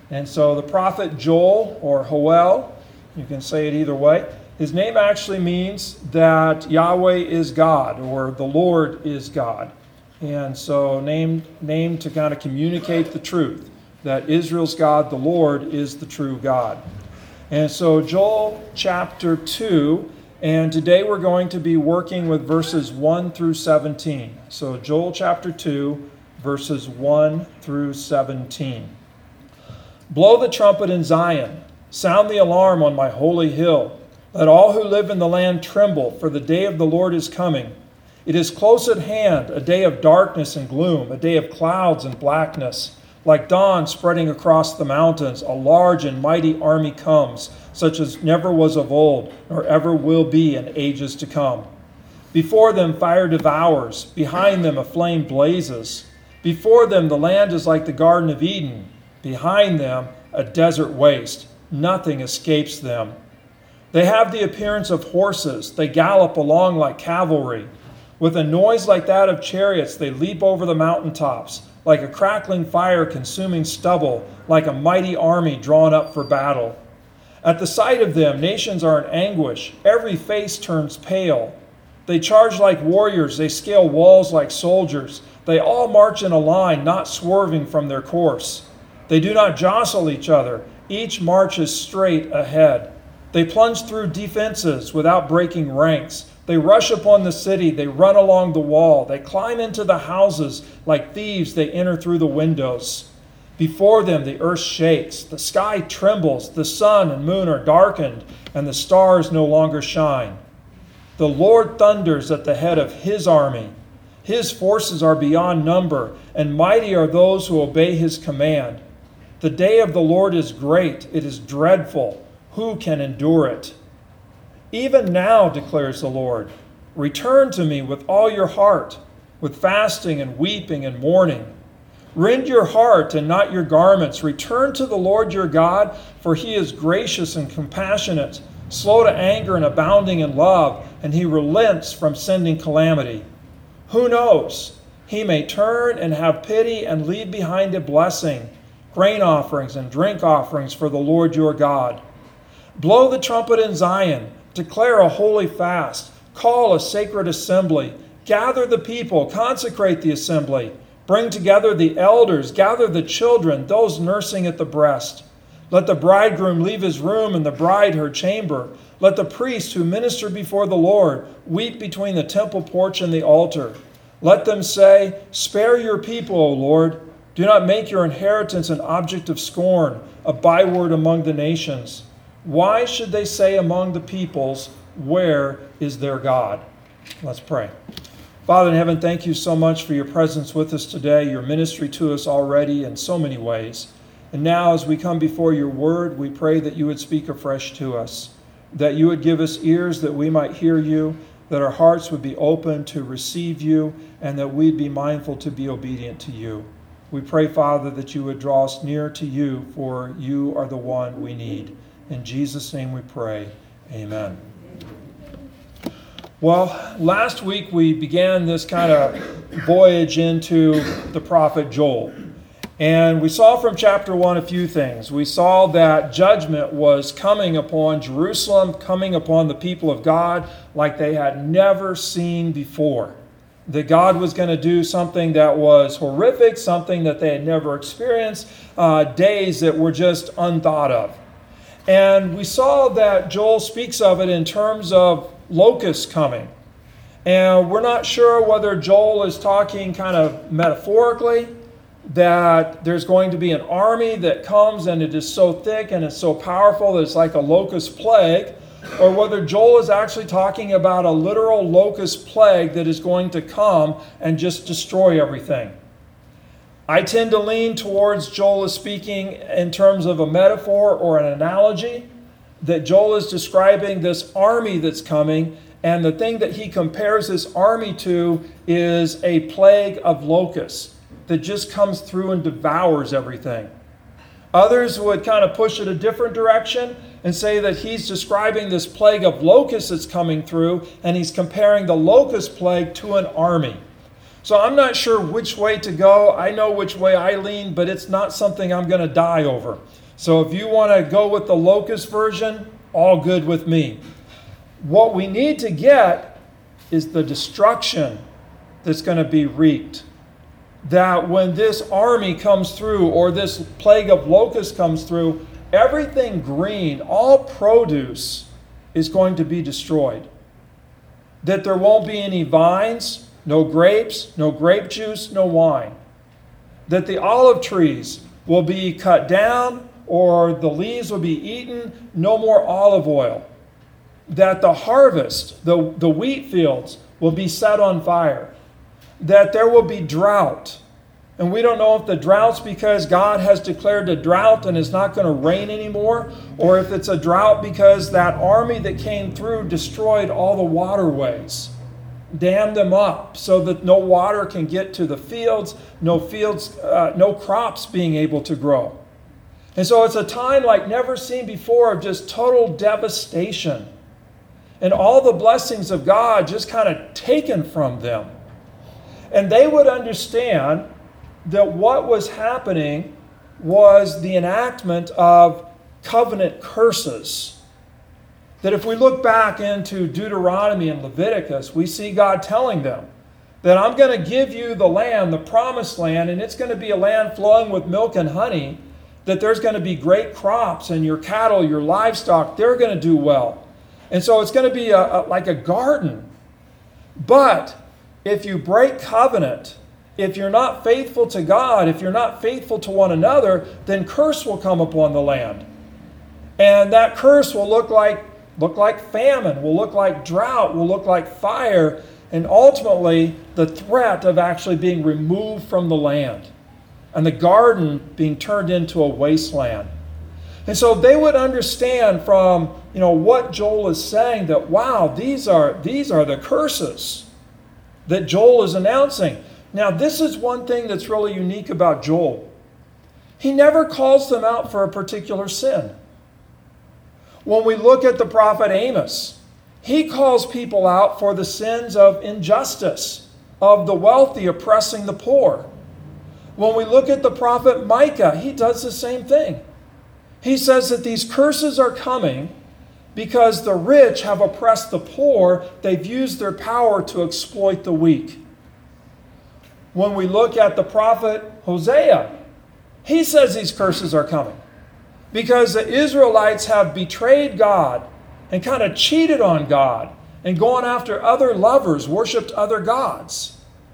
And so the prophet Joel, or Joel, you can say it either way, his name actually means that Yahweh is God, or the Lord is God. And so named to kind of communicate the truth, that Israel's God, the Lord, is the true God. And so Joel chapter 2, and today we're going to be working with verses 1 through 17. So Joel chapter 2, verses 1 through 17. Blow the trumpet in Zion, sound the alarm on my holy hill. Let all who live in the land tremble, for the day of the Lord is coming. It is close at hand, a day of darkness and gloom, a day of clouds and blackness. Like dawn spreading across the mountains, a large and mighty army comes, such as never was of old, nor ever will be in ages to come. Before them fire devours, behind them a flame blazes. Before them the land is like the Garden of Eden, behind them a desert waste. Nothing escapes them. They have the appearance of horses, they gallop along like cavalry. With a noise like that of chariots, they leap over the mountaintops, like a crackling fire consuming stubble, like a mighty army drawn up for battle. At the sight of them, nations are in anguish. Every face turns pale. They charge like warriors. They scale walls like soldiers. They all march in a line, not swerving from their course. They do not jostle each other. Each marches straight ahead. They plunge through defenses without breaking ranks. They rush upon the city. They run along the wall. They climb into the houses. Like thieves, they enter through the windows. Before them, the earth shakes. The sky trembles. The sun and moon are darkened, and the stars no longer shine. The Lord thunders at the head of his army. His forces are beyond number, and mighty are those who obey his command. The day of the Lord is great. It is dreadful. Who can endure it? Even now, declares the Lord, return to me with all your heart, with fasting and weeping and mourning. Rend your heart and not your garments. Return to the Lord your God, for he is gracious and compassionate, slow to anger and abounding in love, and he relents from sending calamity. Who knows? He may turn and have pity and leave behind a blessing, grain offerings and drink offerings for the Lord your God. Blow the trumpet in Zion, declare a holy fast, call a sacred assembly, gather the people, consecrate the assembly, bring together the elders, gather the children, those nursing at the breast. Let the bridegroom leave his room and the bride her chamber. Let the priests who minister before the Lord weep between the temple porch and the altar. Let them say, spare your people, O Lord. Do not make your inheritance an object of scorn, a byword among the nations. Why should they say among the peoples, where is their God? Let's pray. Father in heaven, thank you so much for your presence with us today, your ministry to us already in so many ways. And now as we come before your word, we pray that you would speak afresh to us, that you would give us ears that we might hear you, that our hearts would be open to receive you, and that we'd be mindful to be obedient to you. We pray, Father, that you would draw us near to you, for you are the one we need. In Jesus' name we pray. Amen. Well, last week we began this kind of voyage into the prophet Joel. And we saw from chapter 1 a few things. We saw that judgment was coming upon Jerusalem, coming upon the people of God like they had never seen before. That God was going to do something that was horrific, something that they had never experienced, days that were just unthought of. And we saw that Joel speaks of it in terms of locusts coming. And we're not sure whether Joel is talking kind of metaphorically, that there's going to be an army that comes and it is so thick and it's so powerful that it's like a locust plague, or whether Joel is actually talking about a literal locust plague that is going to come and just destroy everything. I tend to lean towards Joel is speaking in terms of a metaphor or an analogy, that Joel is describing this army that's coming, and the thing that he compares this army to is a plague of locusts that just comes through and devours everything. Others would kind of push it a different direction and say that he's describing this plague of locusts that's coming through, and he's comparing the locust plague to an army. So I'm not sure which way to go. I know which way I lean, but it's not something I'm going to die over. So if you want to go with the locust version, all good with me. What we need to get is the destruction that's going to be wreaked. That when this army comes through, or this plague of locusts comes through, everything green, all produce, is going to be destroyed. That there won't be any vines, no grapes, no grape juice, no wine. That the olive trees will be cut down, or the leaves will be eaten, no more olive oil. That the harvest, the wheat fields, will be set on fire. That there will be drought. And we don't know if the drought's because God has declared a drought and it's not going to rain anymore, or if it's a drought because that army that came through destroyed all the waterways, dammed them up so that no water can get to the fields, no crops being able to grow. And so it's a time like never seen before of just total devastation. And all the blessings of God just kind of taken from them. And they would understand that what was happening was the enactment of covenant curses. That if we look back into Deuteronomy and Leviticus, we see God telling them that I'm going to give you the land, the promised land, and it's going to be a land flowing with milk and honey, that there's going to be great crops, and your cattle, your livestock, they're going to do well. And so it's going to be like a garden. But if you break covenant, if you're not faithful to God, if you're not faithful to one another, then curse will come upon the land. And that curse will look like famine, will look like drought, will look like fire, and ultimately the threat of actually being removed from the land and the garden being turned into a wasteland. And so they would understand from what Joel is saying that, wow, these are the curses that Joel is announcing. Now, this is one thing that's really unique about Joel. He never calls them out for a particular sin. When we look at the prophet Amos, he calls people out for the sins of injustice, of the wealthy oppressing the poor. When we look at the prophet Micah, he does the same thing. He says that these curses are coming because the rich have oppressed the poor. They've used their power to exploit the weak. When we look at the prophet Hosea, he says these curses are coming because the Israelites have betrayed God and kind of cheated on God and gone after other lovers, worshipped other gods.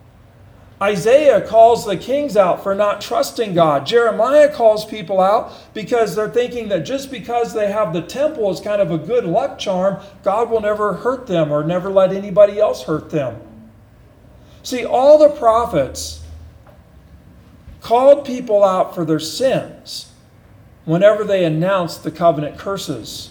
Isaiah calls the kings out for not trusting God. Jeremiah calls people out because they're thinking that just because they have the temple as kind of a good luck charm, God will never hurt them or never let anybody else hurt them. See, all the prophets called people out for their sins whenever they announced the covenant curses.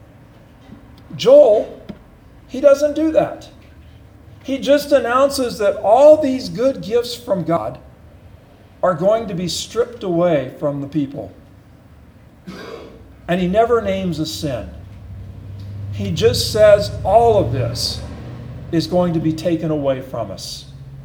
Joel, he doesn't do that. He just announces that all these good gifts from God are going to be stripped away from the people. And he never names a sin. He just says all of this is going to be taken away from us.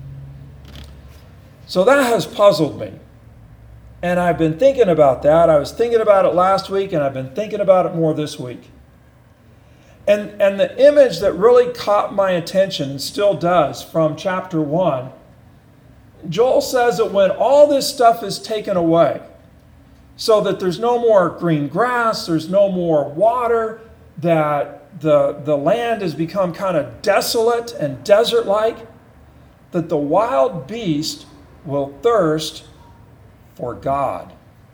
So that has puzzled me. And I've been thinking about that. I was thinking about it last week, and I've been thinking about it more this week. And the image that really caught my attention, and still does, from chapter 1, Joel says that when all this stuff is taken away, so that there's no more green grass, there's no more water, that the land has become kind of desolate and desert-like, that the wild beast will thirst for God.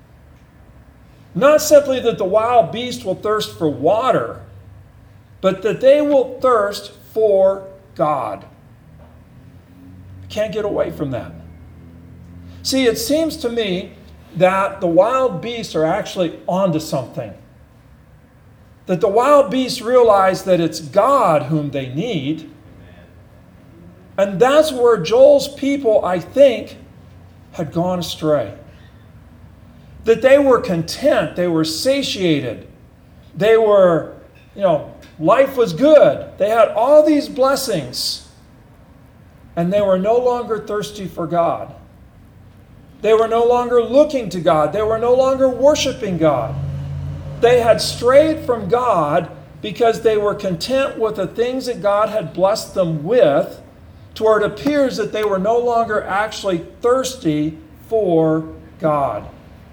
Not simply that the wild beast will thirst for water, but that they will thirst for God. Can't get away from that. See, it seems to me that the wild beasts are actually onto something. That the wild beasts realize that it's God whom they need. And that's where Joel's people, I think, had gone astray. That they were content, they were satiated, they were, life was good. They had all these blessings. and they were no longer thirsty for God. They were no longer looking to God. They were no longer worshiping God. They had strayed from God because they were content with the things that God had blessed them with, to where it appears that they were no longer actually thirsty for God.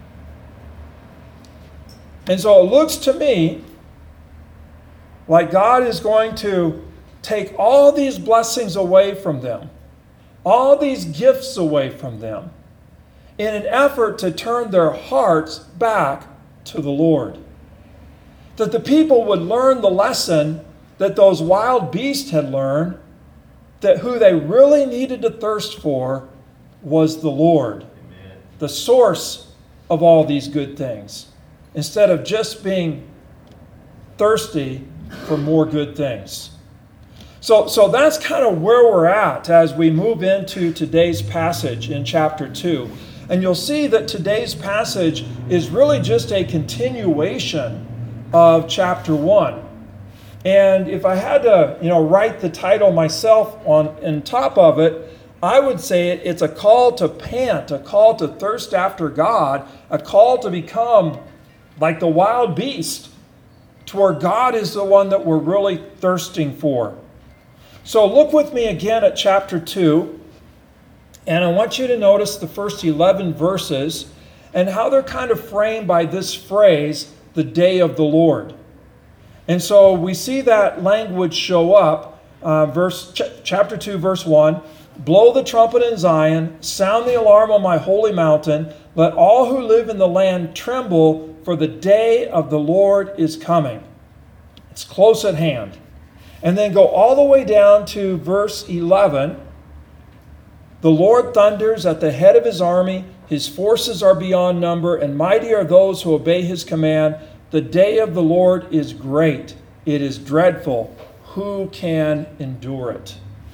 And so it looks to me like God is going to take all these blessings away from them, all these gifts away from them, in an effort to turn their hearts back to the Lord. That the people would learn the lesson that those wild beasts had learned, that who they really needed to thirst for was the Lord, Amen, the source of all these good things, instead of just being thirsty for more good things. So that's kind of where we're at as we move into today's passage in chapter 2. And you'll see that today's passage is really just a continuation of chapter 1. And if I had to, write the title myself on top of it, I would say it's a call to pant, a call to thirst after God, a call to become like the wild beast, to where God is the one that we're really thirsting for. So look with me again at chapter 2. And I want you to notice the first 11 verses and how they're kind of framed by this phrase, the day of the Lord. And so we see that language show up, chapter 2, verse 1. Blow the trumpet in Zion, sound the alarm on my holy mountain. Let all who live in the land tremble, for the day of the Lord is coming. It's close at hand. And then go all the way down to verse 11. The Lord thunders at the head of his army. His forces are beyond number, and mighty are those who obey his command. The day of the Lord is great. It is dreadful. Who can endure it?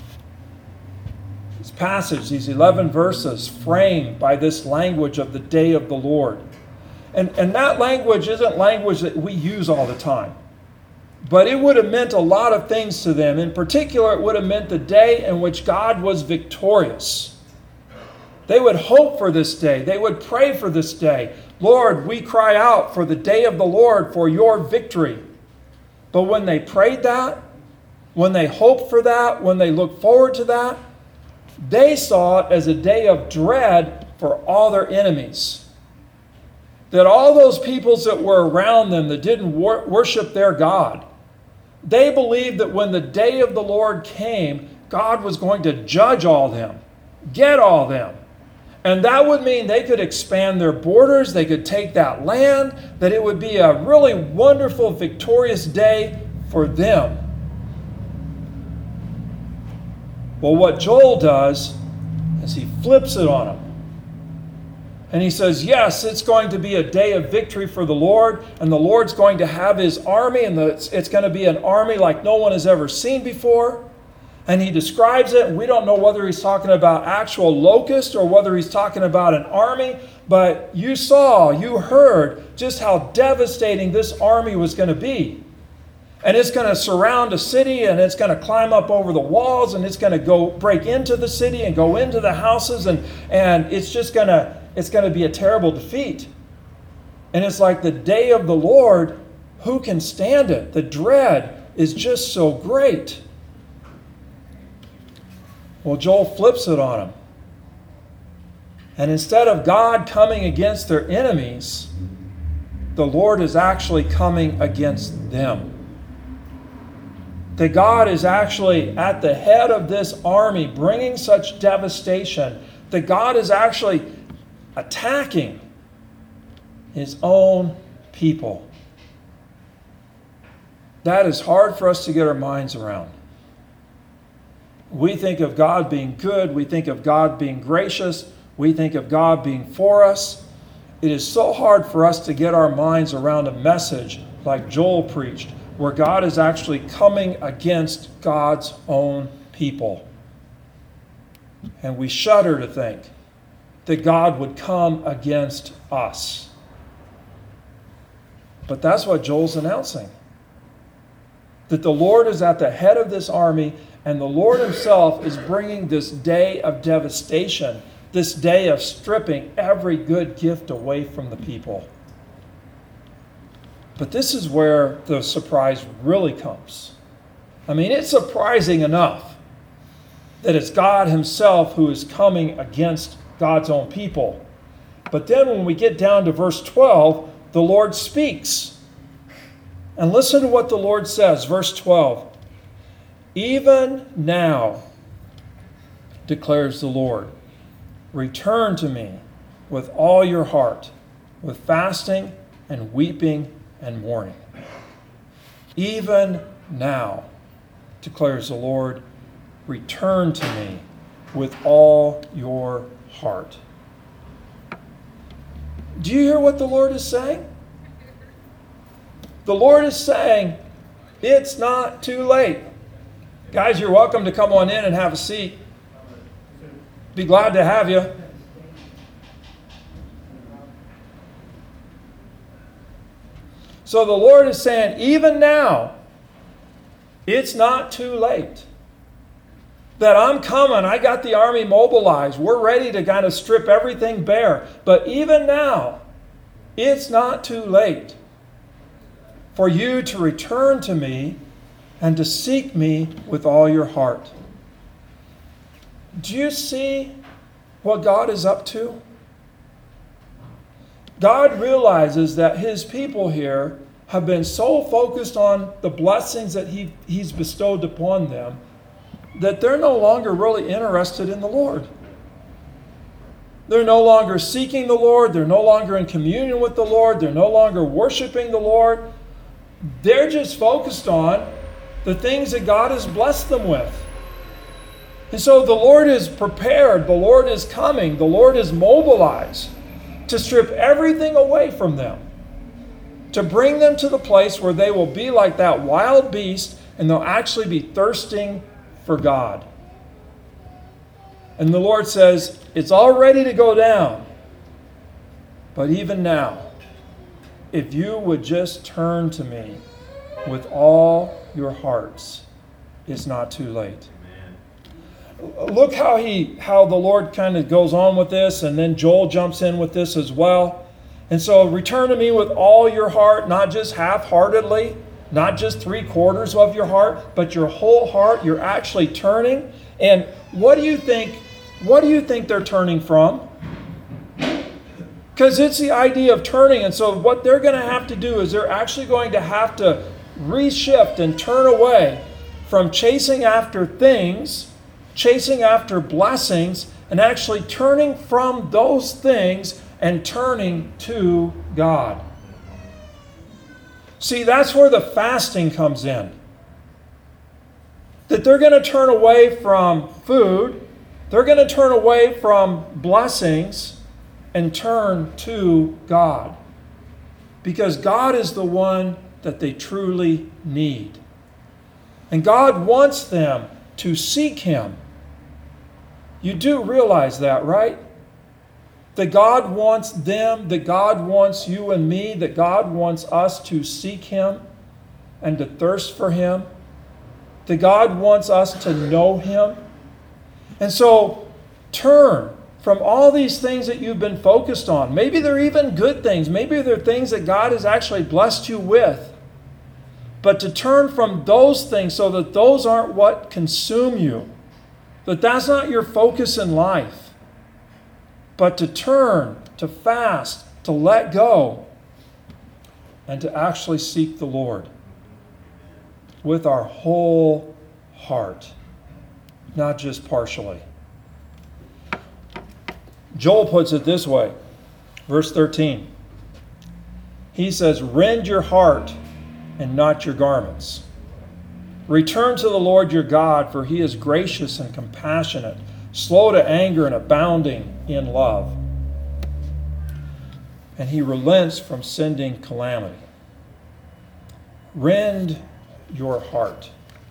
This passage, these 11 verses, framed by this language of the day of the Lord. And that language isn't language that we use all the time. But it would have meant a lot of things to them. In particular, it would have meant the day in which God was victorious. They would hope for this day. They would pray for this day. Lord, we cry out for the day of the Lord, for your victory. But when they prayed that, when they hoped for that, when they looked forward to that, they saw it as a day of dread for all their enemies. That all those peoples that were around them that didn't worship their God, they believed that when the day of the Lord came, God was going to judge all them, get all them. And that would mean they could expand their borders, they could take that land, that it would be a really wonderful, victorious day for them. Well, what Joel does is he flips it on them. And he says, yes, it's going to be a day of victory for the Lord, and the Lord's going to have his army, and it's going to be an army like no one has ever seen before. And he describes it, and we don't know whether he's talking about actual locusts or whether he's talking about an army, but you heard just how devastating this army was going to be. And it's going to surround a city, and it's going to climb up over the walls, and it's going to go break into the city and go into the houses, and it's just going to be a terrible defeat. And it's like the day of the Lord, who can stand it? The dread is just so great. Well, Joel flips it on them. And instead of God coming against their enemies, the Lord is actually coming against them. That God is actually at the head of this army bringing such devastation, that God is actually attacking his own people. That is hard for us to get our minds around. We think of God being good. We think of God being gracious. We think of God being for us. It is so hard for us to get our minds around a message like Joel preached, where God is actually coming against God's own people. And we shudder to think that God would come against us. But that's what Joel's announcing. That the Lord is at the head of this army, And the Lord himself is bringing this day of devastation, this day of stripping every good gift away from the people. But this is where the surprise really comes. I mean, it's surprising enough that it's God himself who is coming against God's own people. But then when we get down to verse 12, the Lord speaks. And listen to what the Lord says, verse 12. Even now, declares the Lord, return to me with all your heart, with fasting and weeping and mourning. Even now, declares the Lord, return to me with all your heart. Do you hear what the Lord is saying? The Lord is saying, it's not too late. Guys, you're welcome to come on in and have a seat. Be glad to have you. So the Lord is saying, even now, it's not too late. That I'm coming. I got the army mobilized. We're ready to kind of strip everything bare. But even now, it's not too late for you to return to me and to seek me with all your heart. Do you see what God is up to? God realizes that his people here have been so focused on the blessings that he's bestowed upon them that they're no longer really interested in the Lord. They're no longer seeking the Lord. They're no longer in communion with the Lord. They're no longer worshiping the Lord. They're just focused on the things that God has blessed them with. And so the Lord is prepared. The Lord is coming. The Lord is mobilized to strip everything away from them, to bring them to the place where they will be like that wild beast and they'll actually be thirsting for God. And the Lord says, it's all ready to go down. But even now, if you would just turn to me with all your hearts, it's not too late. Look how the Lord kind of goes on with this, and then Joel jumps in with this as well. And so return to me with all your heart, not just half-heartedly, not just 3/4 of your heart, but your whole heart. You're actually turning. And what do you think they're turning from? Because it's the idea of turning. And so what they're going to have to do is they're actually going to have to reshift and turn away from chasing after things, chasing after blessings, and actually turning from those things and turning to God. See, that's where the fasting comes in. That they're going to turn away from food, they're going to turn away from blessings and turn to God. Because God is the one that they truly need. And God wants them to seek Him. You do realize that, right? That God wants them, that God wants you and me, that God wants us to seek Him and to thirst for Him. That God wants us to know Him. And so turn from all these things that you've been focused on. Maybe they're even good things. Maybe they're things that God has actually blessed you with. But to turn from those things so that those aren't what consume you. That that's not your focus in life. But to turn, to fast, to let go, and to actually seek the Lord with our whole heart, not just partially. Joel puts it this way, verse 13. He says, rend your heart and not your garments. Return to the Lord your God, for He is gracious and compassionate, slow to anger and abounding in love. And He relents from sending calamity. Rend your heart.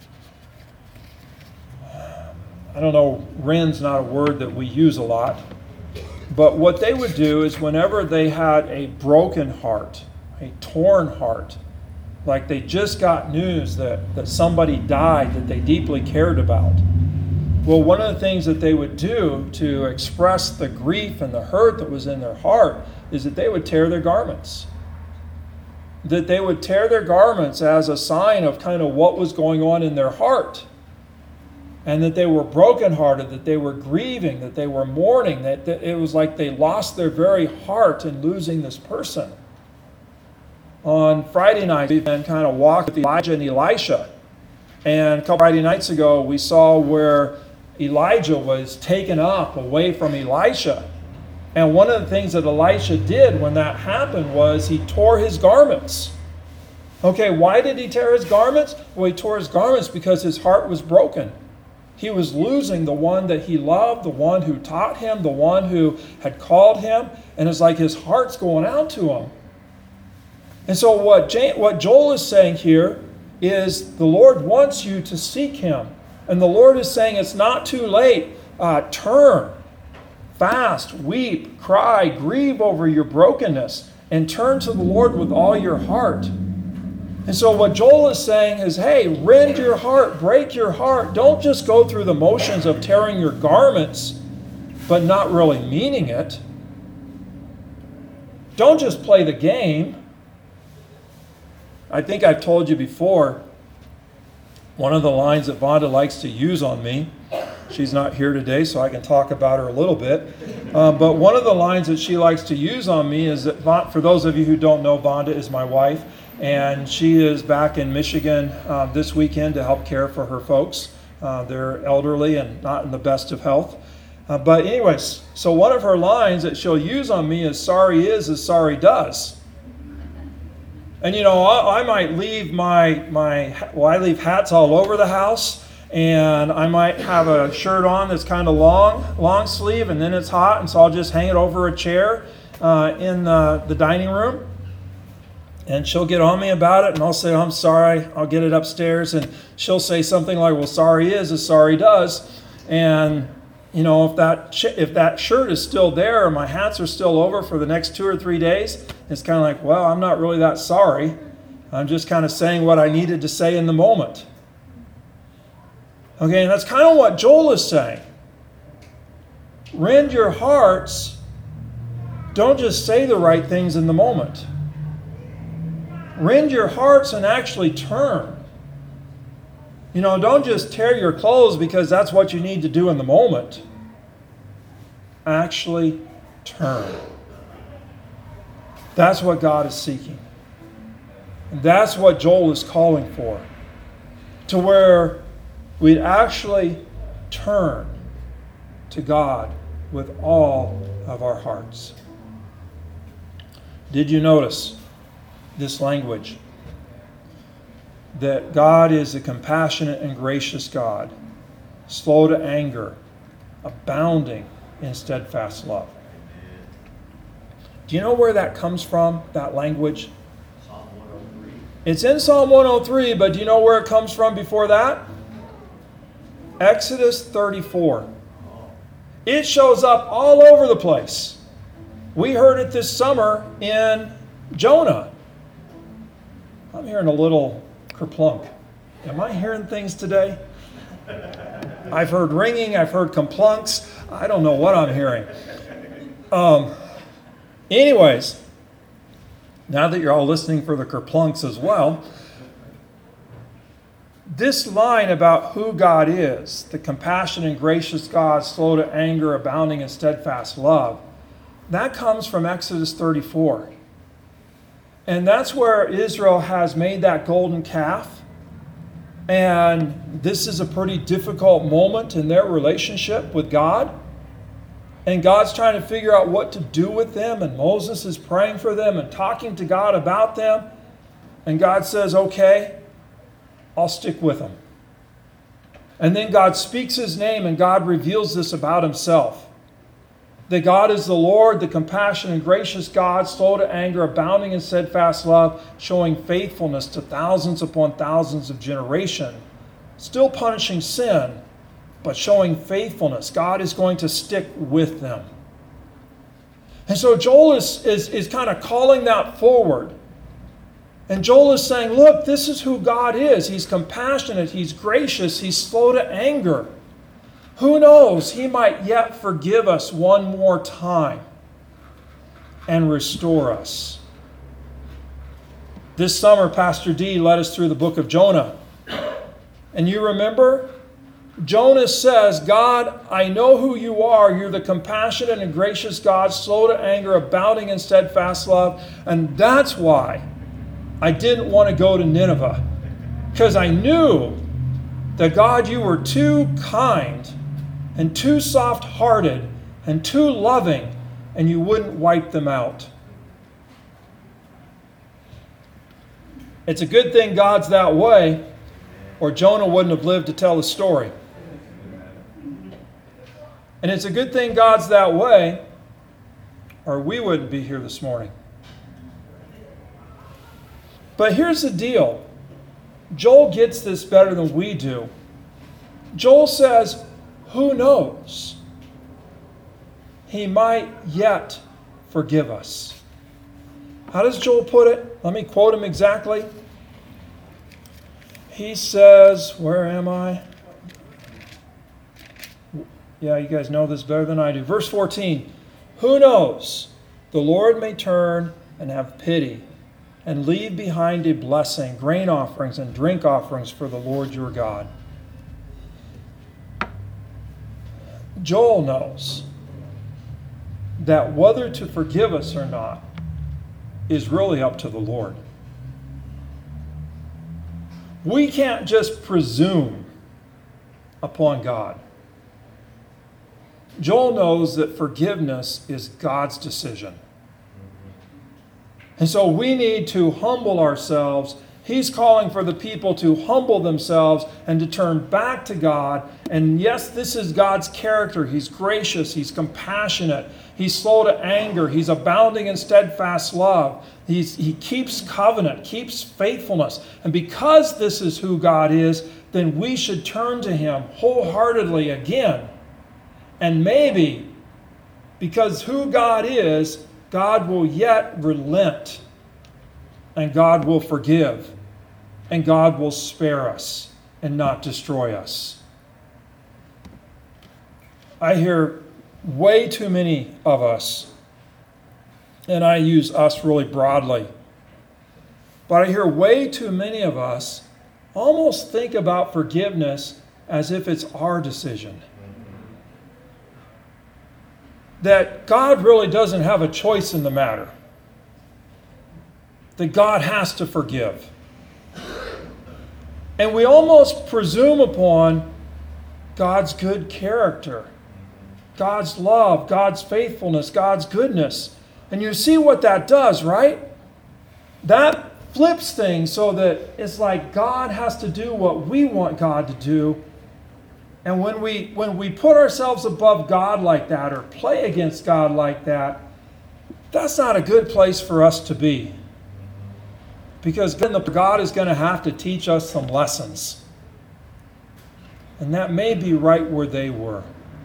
I don't know, rend's not a word that we use a lot. But what they would do is whenever they had a broken heart, a torn heart, like they just got news that somebody died that they deeply cared about. Well, one of the things that they would do to express the grief and the hurt that was in their heart is that they would tear their garments. That they would tear their garments as a sign of kind of what was going on in their heart. And that they were brokenhearted, that they were grieving, that they were mourning, that it was like they lost their very heart in losing this person. On Friday night, we've been kind of walked with Elijah and Elisha. And a couple Friday nights ago, we saw where Elijah was taken up away from Elisha. And one of the things that Elisha did when that happened was he tore his garments. Okay, why did he tear his garments? Well, he tore his garments because his heart was broken. He was losing the one that he loved, the one who taught him, the one who had called him. And it's like his heart's going out to him. And so what Joel is saying here is the Lord wants you to seek him. And the Lord is saying it's not too late. Turn, fast, weep, cry, grieve over your brokenness, and turn to the Lord with all your heart. And so what Joel is saying is, hey, rend your heart, break your heart. Don't just go through the motions of tearing your garments, but not really meaning it. Don't just play the game. I think I've told you before, one of the lines that Vonda likes to use on me, she's not here today, so I can talk about her a little bit. But one of the lines that she likes to use on me is that, for those of you who don't know, Vonda is my wife, and she is back in Michigan this weekend to help care for her folks. They're elderly and not in the best of health. But anyways, so one of her lines that she'll use on me is, sorry is as sorry does. And I might leave I leave hats all over the house, and I might have a shirt on that's kind of long sleeve, and then it's hot, and so I'll just hang it over a chair in the dining room. And she'll get on me about it, and I'll say, I'm sorry, I'll get it upstairs, and she'll say something like, well, sorry is as sorry does. And if that shirt is still there, or my hats are still over for the next 2 or 3 days, it's kind of like, well, I'm not really that sorry. I'm just kind of saying what I needed to say in the moment. Okay, and that's kind of what Joel is saying. Rend your hearts. Don't just say the right things in the moment. Rend your hearts and actually turn. Don't just tear your clothes because that's what you need to do in the moment. Actually turn. That's what God is seeking. And that's what Joel is calling for. To where we'd actually turn to God with all of our hearts. Did you notice this language? That God is a compassionate and gracious God, slow to anger, abounding in steadfast love. Do you know where that comes from, that language? Psalm 103. It's in Psalm 103, but do you know where it comes from before that? Exodus 34. It shows up all over the place. We heard it this summer in Jonah. I'm hearing a little kerplunk. Am I hearing things today? I've heard ringing, I've heard complunks. I don't know what I'm hearing. Anyways, now that you're all listening for the kerplunks as well, this line about who God is, the compassionate and gracious God, slow to anger, abounding in steadfast love, that comes from Exodus 34. And that's where Israel has made that golden calf. And this is a pretty difficult moment in their relationship with God. And God's trying to figure out what to do with them. And Moses is praying for them and talking to God about them. And God says, okay, I'll stick with them. And then God speaks his name, and God reveals this about himself. That God is the Lord, the compassionate and gracious God, slow to anger, abounding in steadfast love, showing faithfulness to thousands upon thousands of generations, still punishing sin, but showing faithfulness. God is going to stick with them. And so Joel is kind of calling that forward. And Joel is saying, look, this is who God is. He's compassionate, He's gracious, He's slow to anger. Who knows, He might yet forgive us one more time and restore us. This summer, Pastor D led us through the book of Jonah. And you remember, Jonah says, God, I know who you are. You're the compassionate and gracious God, slow to anger, abounding in steadfast love. And that's why I didn't want to go to Nineveh. Because I knew that, God, you were too kind and too soft-hearted and too loving, and you wouldn't wipe them out. It's a good thing God's that way, or Jonah wouldn't have lived to tell the story. And it's a good thing God's that way, or we wouldn't be here this morning. But here's the deal. Joel gets this better than we do. Joel says, who knows? He might yet forgive us. How does Joel put it? Let me quote him exactly. He says, where am I? Yeah, you guys know this better than I do. Verse 14, who knows? The Lord may turn and have pity and leave behind a blessing, grain offerings and drink offerings for the Lord your God. Joel knows that whether to forgive us or not is really up to the Lord. We can't just presume upon God. Joel knows that forgiveness is God's decision. And so we need to humble ourselves. He's calling for the people to humble themselves and to turn back to God. And yes, this is God's character. He's gracious. He's compassionate. He's slow to anger. He's abounding in steadfast love. He keeps covenant, keeps faithfulness. And because this is who God is, then we should turn to Him wholeheartedly again. And maybe, because who God is, God will yet relent, and God will forgive, and God will spare us and not destroy us. I hear way too many of us, and I use us really broadly, but I hear way too many of us almost think about forgiveness as if it's our decision. That God really doesn't have a choice in the matter. That God has to forgive. And we almost presume upon God's good character, God's love, God's faithfulness, God's goodness. And you see what that does, right? That flips things so that it's like God has to do what we want God to do. And when we put ourselves above God like that or play against God like that, that's not a good place for us to be. Because then God is going to have to teach us some lessons. And that may be right where they were.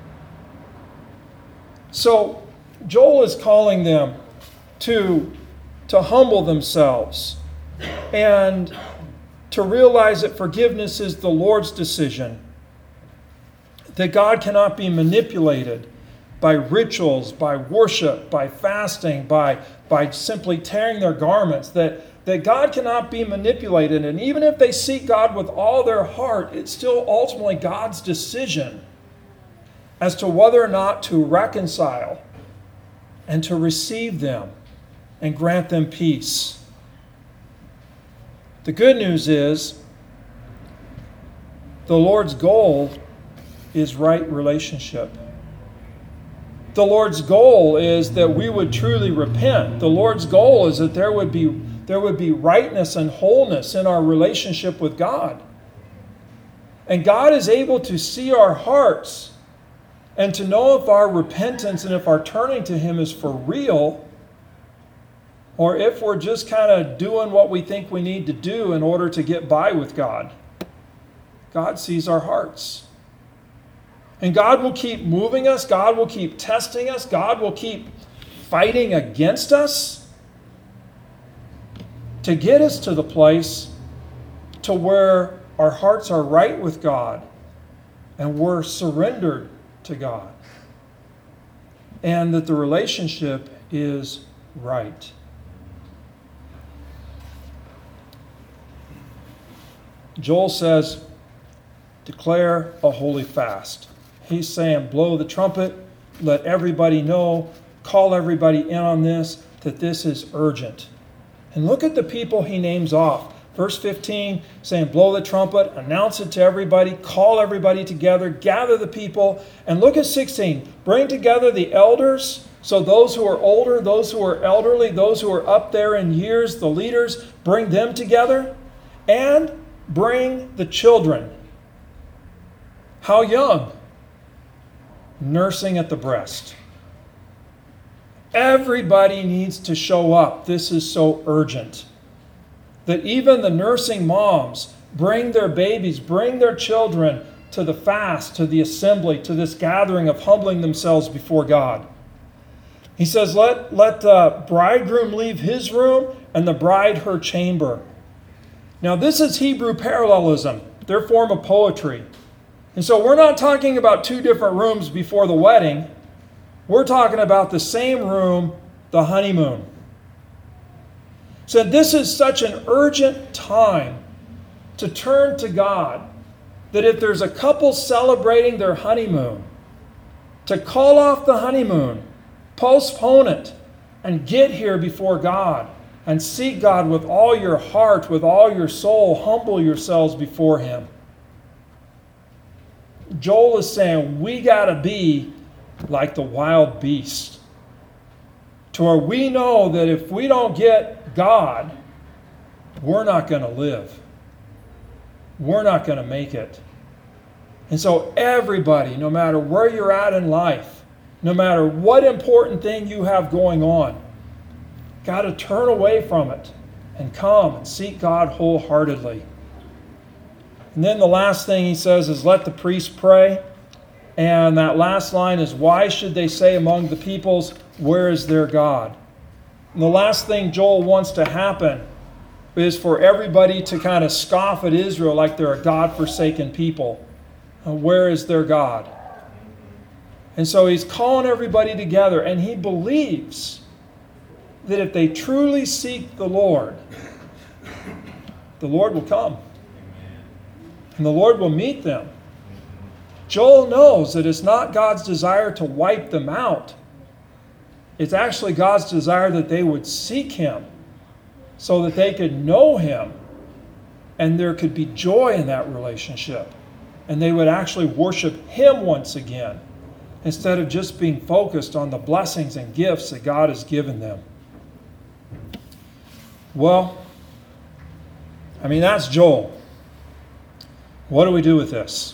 So Joel is calling them to humble themselves and to realize that forgiveness is the Lord's decision. That God cannot be manipulated by rituals, by worship, by fasting, by simply tearing their garments. That God cannot be manipulated. And even if they seek God with all their heart, it's still ultimately God's decision as to whether or not to reconcile and to receive them and grant them peace. The good news is the Lord's goal is right relationship. The Lord's goal is that we would truly repent. The Lord's goal is that there would be rightness and wholeness in our relationship with God. And God is able to see our hearts and to know if our repentance and if our turning to Him is for real, or if we're just kind of doing what we think we need to do in order to get by with God. God sees our hearts. And God will keep moving us. God will keep testing us. God will keep fighting against us. to get us to the place to where our hearts are right with God and we're surrendered to God, and that the relationship is right. Joel says, declare a holy fast. He's saying, blow the trumpet, let everybody know, call everybody in on this, that this is urgent. And look at the people he names off. Verse 15, saying, blow the trumpet, announce it to everybody, call everybody together, gather the people. And look at 16, bring together the elders, so those who are older, those who are elderly, those who are up there in years, the leaders, bring them together, and bring the children. How young? Nursing at the breast. Everybody needs to show up. This is so urgent. That even the nursing moms bring their babies, bring their children to the fast, to the assembly, to this gathering of humbling themselves before God. He says, let the bridegroom leave his room and the bride her chamber. Now this is Hebrew parallelism, their form of poetry. And so we're not talking about two different rooms before the wedding. We're talking about the same room, the honeymoon. So this is such an urgent time to turn to God, that if there's a couple celebrating their honeymoon, to call off the honeymoon, postpone it, and get here before God and seek God with all your heart, with all your soul. Humble yourselves before Him. Joel is saying we got to be like the wild beast, to where we know that if we don't get God, we're not going to live. We're not going to make it. And so everybody, no matter where you're at in life, no matter what important thing you have going on, got to turn away from it and come and seek God wholeheartedly. And then the last thing he says is, let the priest pray. And that last line is, why should they say among the peoples, where is their God? And the last thing Joel wants to happen is for everybody to kind of scoff at Israel like they're a God-forsaken people. Where is their God? And so he's calling everybody together, and he believes that if they truly seek the Lord will come. And the Lord will meet them. Joel knows that it's not God's desire to wipe them out. It's actually God's desire that they would seek Him so that they could know Him and there could be joy in that relationship. And they would actually worship Him once again instead of just being focused on the blessings and gifts that God has given them. Well, that's Joel. What do we do with this?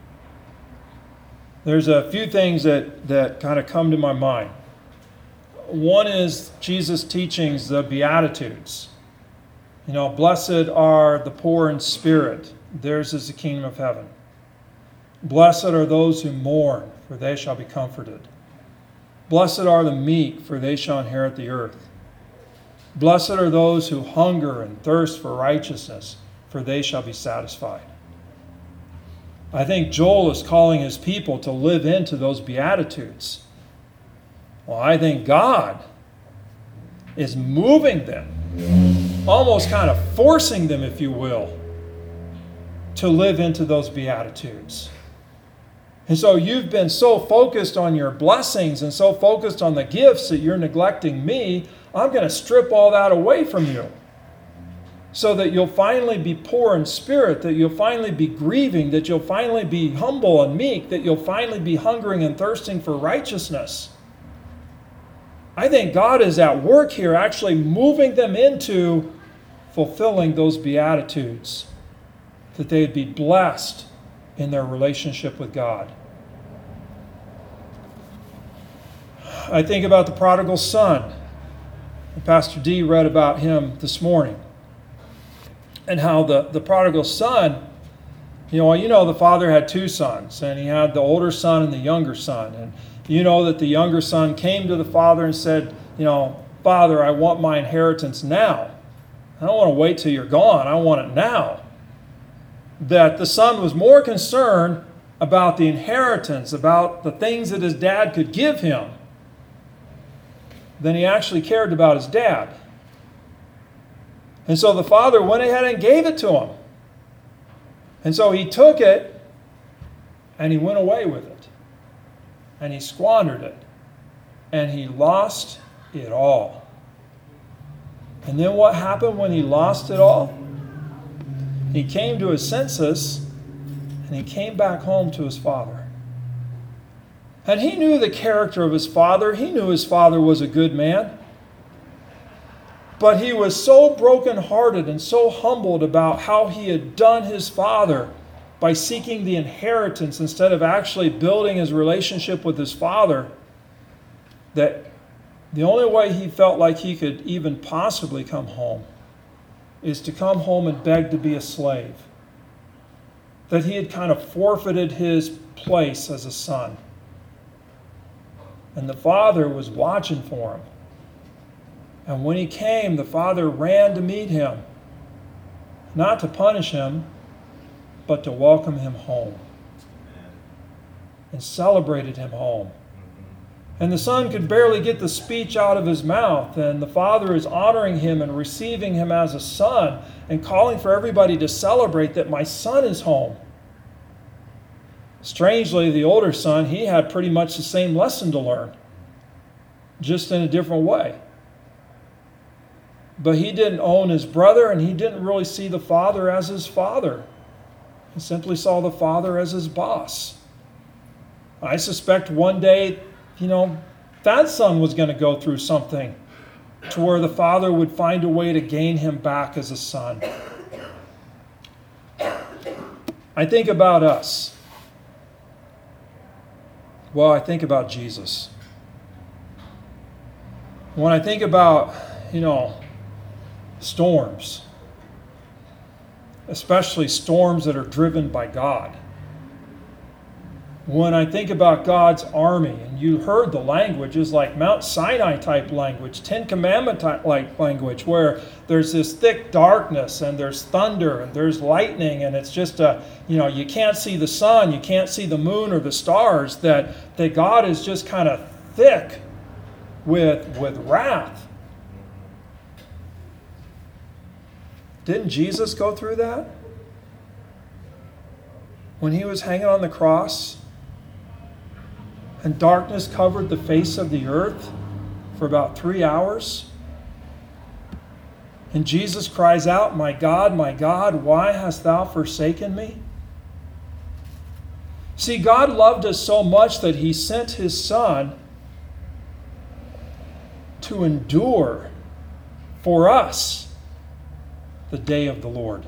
There's a few things that kind of come to my mind. One is Jesus' teachings, the Beatitudes. Blessed are the poor in spirit. Theirs is the kingdom of heaven. Blessed are those who mourn, for they shall be comforted. Blessed are the meek, for they shall inherit the earth. Blessed are those who hunger and thirst for righteousness, for they shall be satisfied. I think Joel is calling his people to live into those Beatitudes. Well, I think God is moving them, almost kind of forcing them, if you will, to live into those Beatitudes. And so you've been so focused on your blessings and so focused on the gifts that you're neglecting me. I'm going to strip all that away from you so that you'll finally be poor in spirit, that you'll finally be grieving, that you'll finally be humble and meek, that you'll finally be hungering and thirsting for righteousness. I think God is at work here, actually moving them into fulfilling those Beatitudes, that they would be blessed in their relationship with God. I think about the prodigal son. Pastor D read about him this morning, and how the prodigal son, the father had two sons, and he had the older son and the younger son. And you know that the younger son came to the father and said, Father, I want my inheritance now. I don't want to wait till you're gone. I want it now. That the son was more concerned about the inheritance, about the things that his dad could give him, than he actually cared about his dad. And so the father went ahead and gave it to him. And so he took it and he went away with it. And he squandered it. And he lost it all. And then what happened when he lost it all? He came to his senses and he came back home to his father. And he knew the character of his father. He knew his father was a good man. But he was so brokenhearted and so humbled about how he had done his father by seeking the inheritance instead of actually building his relationship with his father, that the only way he felt like he could even possibly come home is to come home and beg to be a slave. That he had kind of forfeited his place as a son. And the father was watching for him. And when he came, the father ran to meet him, not to punish him, but to welcome him home. And celebrated him home. And the son could barely get the speech out of his mouth, and the father is honoring him and receiving him as a son and calling for everybody to celebrate that my son is home. Strangely, the older son, he had pretty much the same lesson to learn, just in a different way. But he didn't own his brother, and he didn't really see the father as his father. He simply saw the father as his boss. I suspect one day, that son was going to go through something to where the father would find a way to gain him back as a son. I think about us. Well, I think about Jesus. When I think about, storms, especially storms that are driven by God. When I think about God's army, and you heard the language is like Mount Sinai type language, Ten Commandment type language, where there's this thick darkness and there's thunder and there's lightning, and it's just you can't see the sun, you can't see the moon or the stars, that God is just kind of thick with wrath. Didn't Jesus go through that? When he was hanging on the cross, and darkness covered the face of the earth for about 3 hours. And Jesus cries out, my God, why hast thou forsaken me? See, God loved us so much that he sent his son to endure for us the day of the Lord.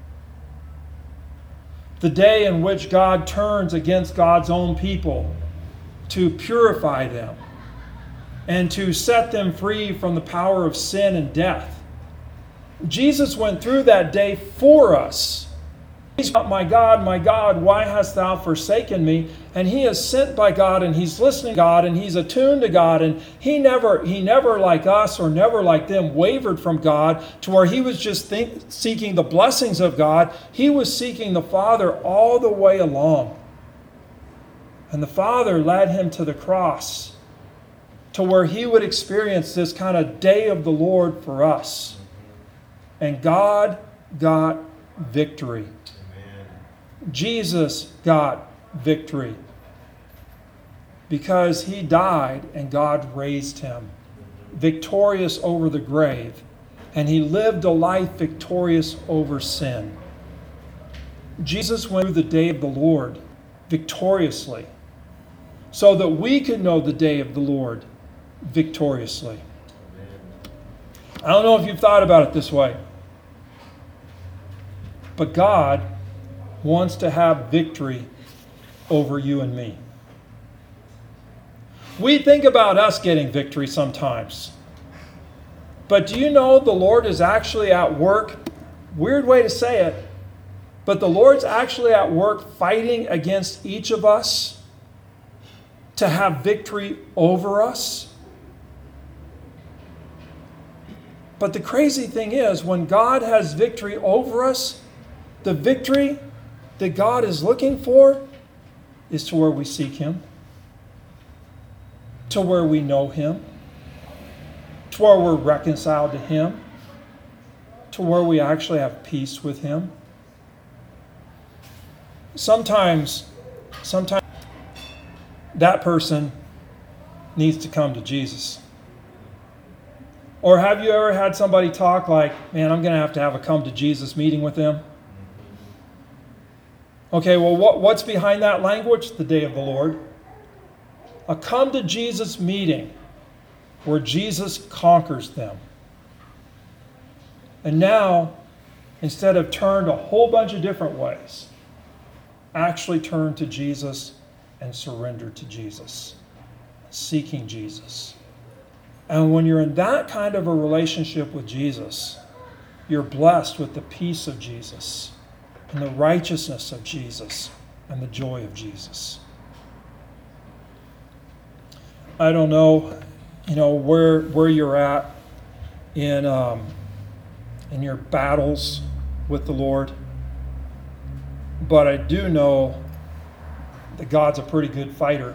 The day in which God turns against God's own people to purify them and to set them free from the power of sin and death. Jesus went through that day for us. He's not, my God, why hast thou forsaken me? And he is sent by God, and he's listening to God, and he's attuned to God, and he never like us or never like them wavered from God to where he was just seeking the blessings of God. He was seeking the Father all the way along. And the Father led him to the cross to where he would experience this kind of day of the Lord for us. And God got victory. Amen. Jesus got victory. Because he died and God raised him, victorious over the grave. And he lived a life victorious over sin. Jesus went through the day of the Lord victoriously, so that we could know the day of the Lord victoriously. I don't know if you've thought about it this way, but God wants to have victory over you and me. We think about us getting victory sometimes, but do you know the Lord is actually at work? Weird way to say it, but the Lord's actually at work fighting against each of us to have victory over us. But the crazy thing is, when God has victory over us, the victory that God is looking for is to where we seek Him, to where we know Him, to where we're reconciled to Him, to where we actually have peace with Him. Sometimes that person needs to come to Jesus. Or have you ever had somebody talk like, man, I'm going to have a come to Jesus meeting with them? Okay, well, what's behind that language? The day of the Lord. A come to Jesus meeting where Jesus conquers them. And now, instead of turned a whole bunch of different ways, actually turn to Jesus and surrender to Jesus, seeking Jesus. And when you're in that kind of a relationship with Jesus, you're blessed with the peace of Jesus and the righteousness of Jesus and the joy of Jesus. I don't know, where you're at in your battles with the Lord, but I do know that God's a pretty good fighter,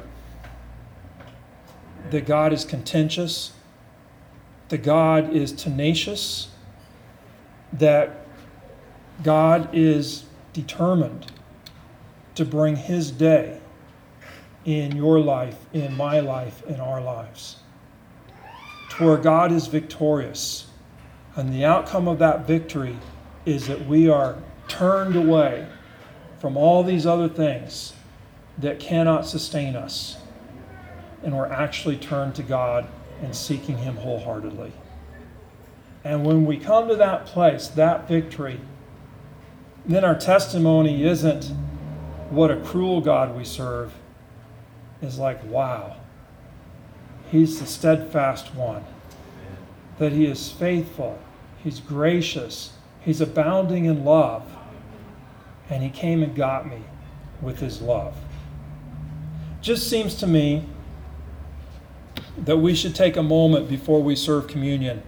that God is contentious, that God is tenacious, that God is determined to bring His day in your life, in my life, in our lives, to where God is victorious. And the outcome of that victory is that we are turned away from all these other things that cannot sustain us. And we're actually turned to God and seeking Him wholeheartedly. And when we come to that place, that victory, then our testimony isn't what a cruel God we serve. It's like, wow, He's the steadfast one, that He is faithful, He's gracious, He's abounding in love, and He came and got me with His love. Just seems to me that we should take a moment before we serve communion.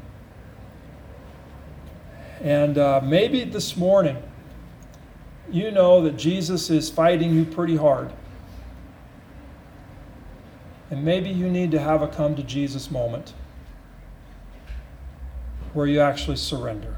And maybe this morning, you know that Jesus is fighting you pretty hard. And maybe you need to have a come to Jesus moment where you actually surrender.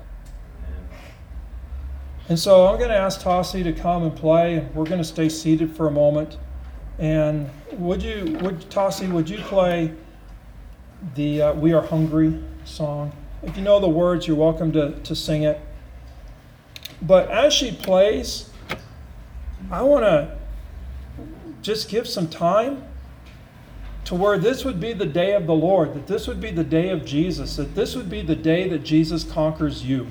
And so I'm going to ask Tossie to come and play, and we're going to stay seated for a moment. And Tossie, would you play the We Are Hungry song? If you know the words, you're welcome to sing it. But as she plays, I want to just give some time to where this would be the day of the Lord, that this would be the day of Jesus, that this would be the day that Jesus conquers you.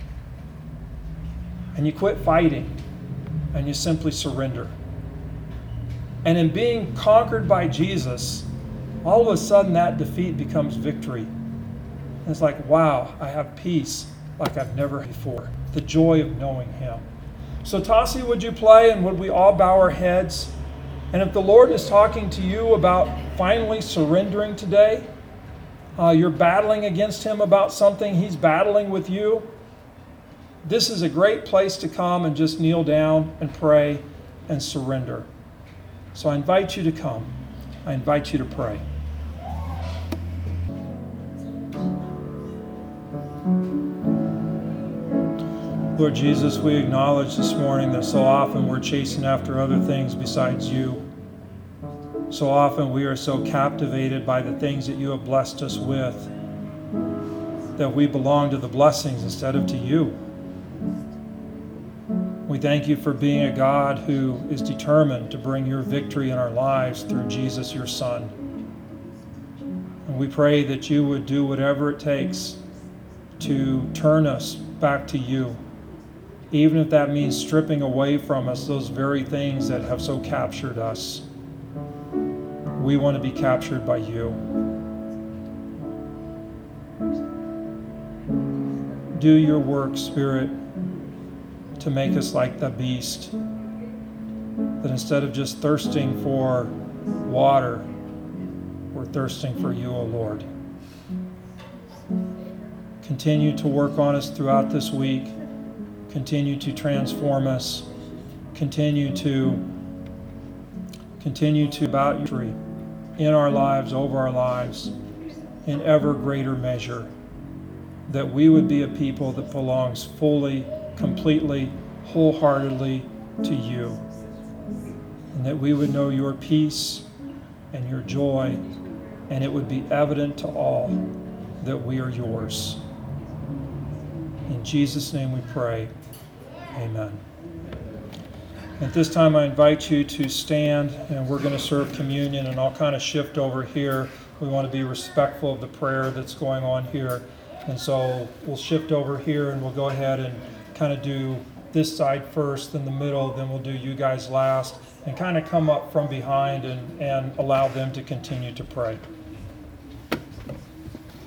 And you quit fighting, and you simply surrender. And in being conquered by Jesus, all of a sudden that defeat becomes victory. And it's like, wow, I have peace like I've never had before. The joy of knowing Him. So Tossie, would you play, and would we all bow our heads? And if the Lord is talking to you about finally surrendering today, you're battling against Him about something, He's battling with you, this is a great place to come and just kneel down and pray and surrender. So I invite you to come. I invite you to pray. Lord Jesus, we acknowledge this morning that so often we're chasing after other things besides you. So often we are so captivated by the things that you have blessed us with that we belong to the blessings instead of to you. We thank you for being a God who is determined to bring your victory in our lives through Jesus, your Son. And we pray that you would do whatever it takes to turn us back to you, even if that means stripping away from us those very things that have so captured us. We want to be captured by you. Do your work, Spirit, to make us like the beast, that instead of just thirsting for water, we're thirsting for you, O Lord. Continue to work on us throughout this week. Continue to transform us. Continue to about your tree in our lives, over our lives, in ever greater measure. That we would be a people that belongs fully, completely, wholeheartedly to you. And that we would know your peace and your joy, and it would be evident to all that we are yours. In Jesus' name we pray. Amen. At this time, I invite you to stand, and we're going to serve communion, and I'll kind of shift over here. We want to be respectful of the prayer that's going on here. And so we'll shift over here, and we'll go ahead and kind of do this side first, then the middle, then we'll do you guys last, and kind of come up from behind and allow them to continue to pray.